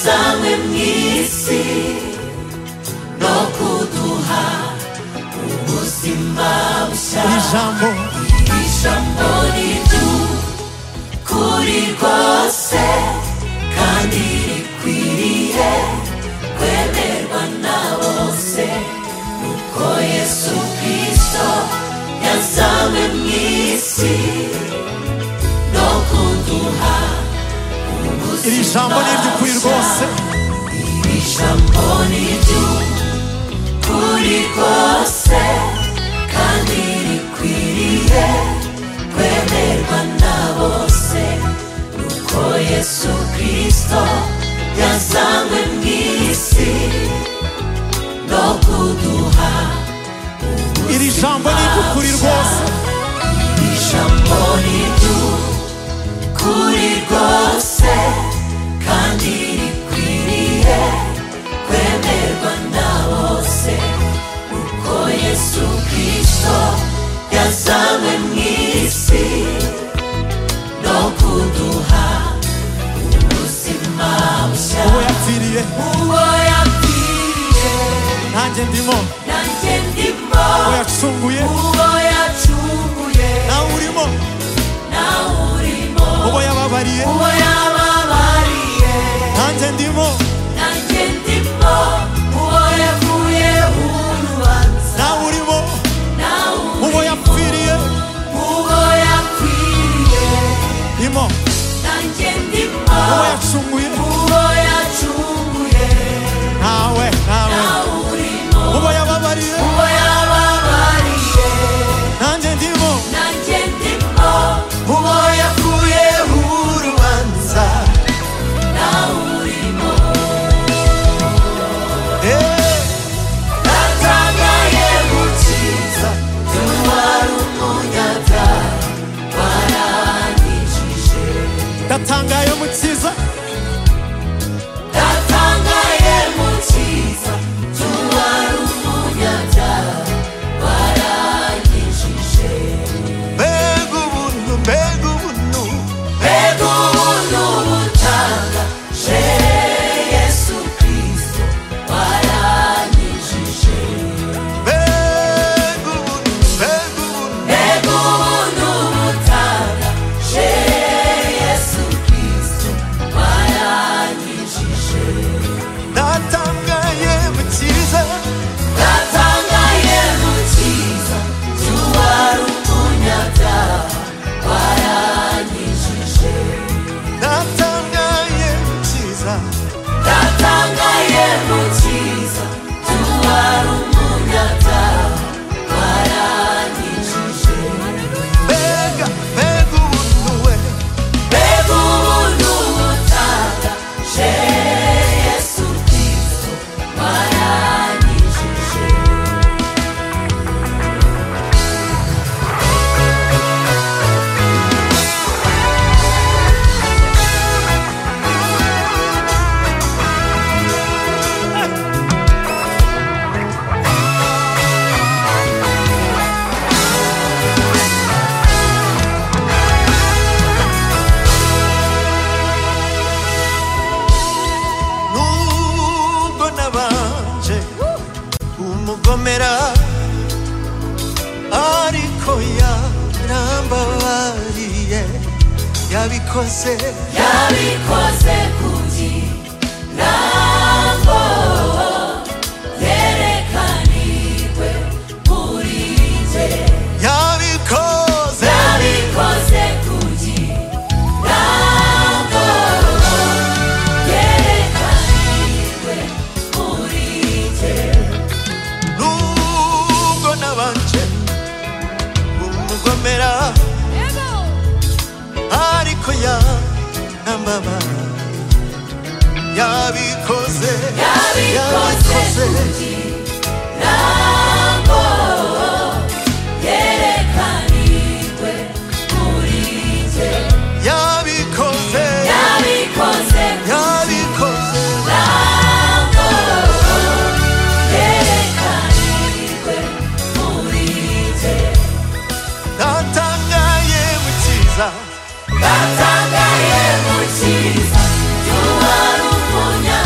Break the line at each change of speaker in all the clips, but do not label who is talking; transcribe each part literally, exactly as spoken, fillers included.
yazanywe mw'isi no kuduha ubuzima bushya.
ijambo
ijambo ry'ukuri rwose kandi rikwiriye kwemerwa na bose, nuko Yesu Kristo yazanywe mw'isi no kuduha ubuzima.
iri jambo ni iry'ukuri rwose,
iri jambo ni iry'ukuri rwose kandi rikwiriye kwemerwa na bose, nuko Yesu Kristo yazanywe mw'isi no kuduha ubuzima.
iri jambo ni iry'ukuri rwose,
iri jambo ni iry'ukuri rwose kandi rikwiriye kwemerwa na bose, nuko Yesu Kristo yazanywe mw'isi no kuduha ubuzima bushya.
uwo yapfiriye
uwo yapfiriye
nanjye ndimo,
nanjye ndimo,
uwo yacunguye
uwo yacunguye
nawe urimo,
nawe urimo,
uwo yababariye
uwo yababariye
nanjye ndimo,
nanjye ndimo, uwo yakuye urubanza
nawe urimo,
nawe
uwo yapfiriye
uwo yapfiriye
ndimo,
nanjye ndimo,
uwo yacunguye
uwo yacunguye
nawe nawe,
nawe urimo,
uwo yababariye
uwo yababariye
nanjye ndimo,
nanjye ndimo, uwo yakuye urubanza nawe urimo.
eh
Natangaye gukiza wari umunyabyaha waranyijije.
ndatangaye mukiza,
Natangaye gukiza wari umunyabyaha waranyijije.
mbega ubuntu, mbega ubuntu,
Mbega ubuntu butangaje, Yesu Kristo waranyijije.
mbega ubuntu, mbega ubuntu,
Mbega ubuntu butangaje, Yesu Kristo waranyijije.
ndatangaye mukiza,
Natangaye gukiza wari umunyabyaha waranyijije.
ndatangaye mukiza,
Natangaye gukiza wari umunyabyaha waranyijije.
mbega mbega ubuntu we,
Mbega ubuntu butangaje, Yesu Kristo waranyijije.
nubwo nabanje umugomera ariko yarambabariye, yabikoze
Yabikoze kugira ngo yerekanirwe muri jye.
yabikoze
Yabikoze kugira ngo yerekanirwe muri jye.
nubwo nabanje umugomera ariko yarambabariye, yabikoze
Yabikoze kugira ngo yerekanirwe muri jye.
yabikoze
Yabikoze
yabikoze
ngo yerekanirwe muri jye.
ndatangaye mukiza,
Natangaye gukiza wari umunyabyaha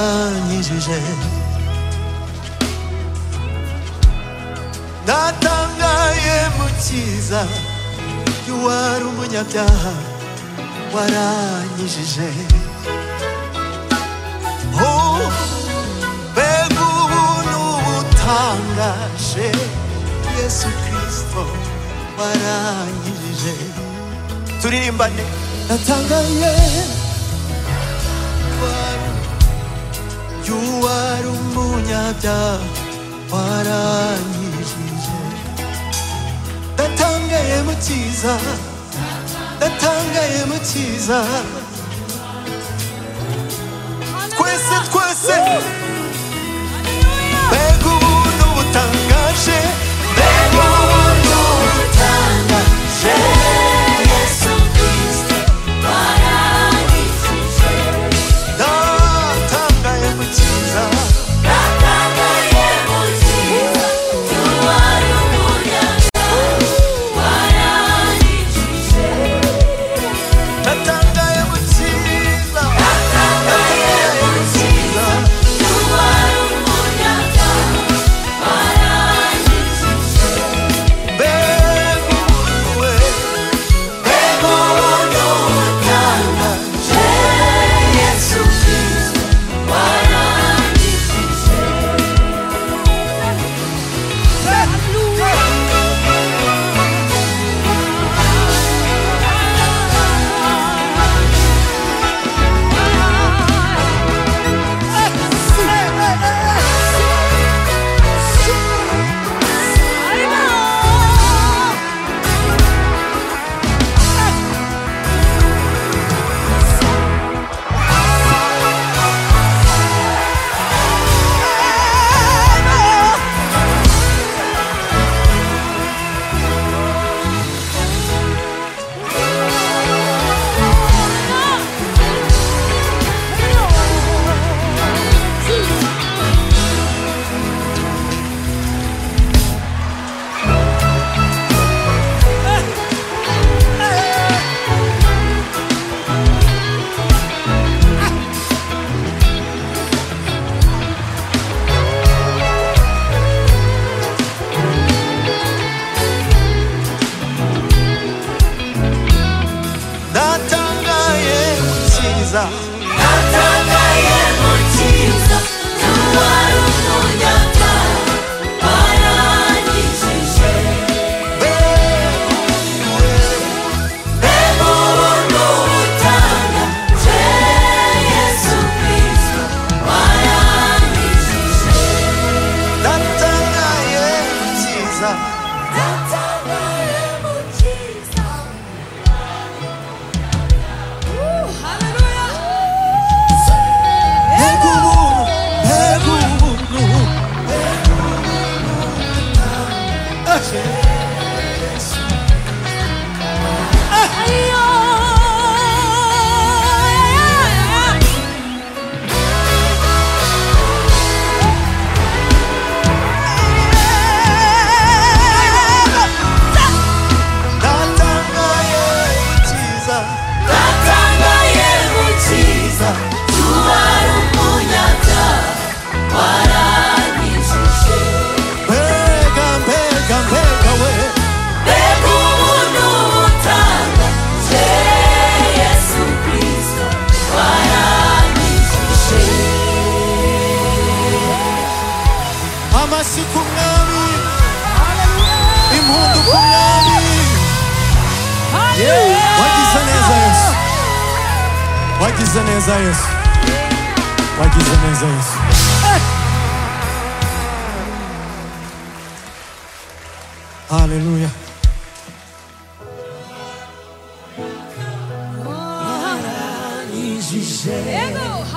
waranyijije natangaye mukiza wari umunyabyaha waranyijije oh mbega ubuntu butangaje Yesu Kristo waranyijije turirimbane natangaye wari umunyabyaha waranyijije natangaye mukiza natangaye mukiza twese twese mbega ubuntu butangaje mbega ubuntu butangaje
Yesu Kristo waranyijije
natangaye mukiza
natangaye mukiza wari umunyabyaha waranyijije
natangaye mukiza
natangaye mukiza wari umunyabyaha waranyijije
mbega ubuntu we
mbega ubuntu butangaje Yesu Kristo waranyijije
natangaye mukiza
natangaye mukiza wari umunyabyaha waranyijije mbega ubuntu butangaje Yesu Kristo waranyijije
natangaye mukiza
natangaye mukiza
mbega ubuntu mbega ubuntu natangaye mukiza
natangaye mukiza wari umunyabyaha waranyijije
mbega mbega mbega we
mbega ubuntu butangaje Yesu Kristo waranyijije
amashyi ku mwami impundu ku mwami wagize neza Yesu wagize neza Yesu wagize neza Yesu haleluya
waranyijije